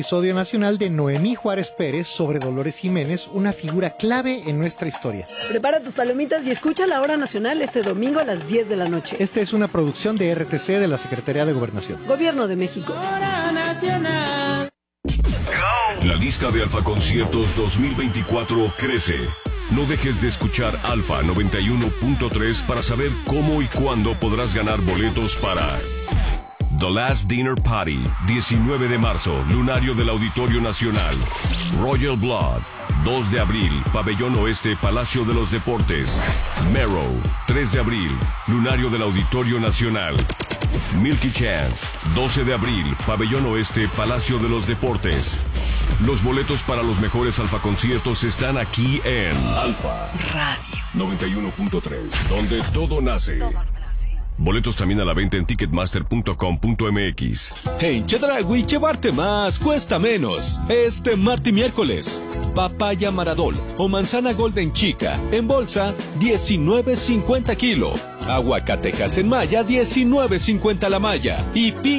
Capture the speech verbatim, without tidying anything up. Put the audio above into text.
Episodio nacional de Noemí Juárez Pérez sobre Dolores Jiménez, una figura clave en nuestra historia. Prepara tus palomitas y escucha la hora nacional este domingo a las diez de la noche. Esta es una producción de R T C de la Secretaría de Gobernación. Gobierno de México. Hora nacional. La lista de Alfa Conciertos dos mil veinticuatro crece. No dejes de escuchar Alfa noventa y uno punto tres para saber cómo y cuándo podrás ganar boletos para The Last Dinner Party, diecinueve de marzo, Lunario del Auditorio Nacional. Royal Blood, dos de abril, Pabellón Oeste, Palacio de los Deportes. Marrow, tres de abril, Lunario del Auditorio Nacional. Milky Chance, doce de abril, Pabellón Oeste, Palacio de los Deportes. Los boletos para los mejores Alfa Conciertos están aquí en Alfa Radio noventa y uno punto tres, donde todo nace. Boletos también a la venta en ticketmaster punto com punto m x. En Chedraui llevarte más cuesta menos. Este martes y miércoles. Papaya Maradol o manzana Golden Chica en bolsa diecinueve cincuenta kilo. Aguacatejas en malla diecinueve cincuenta la malla. Y piña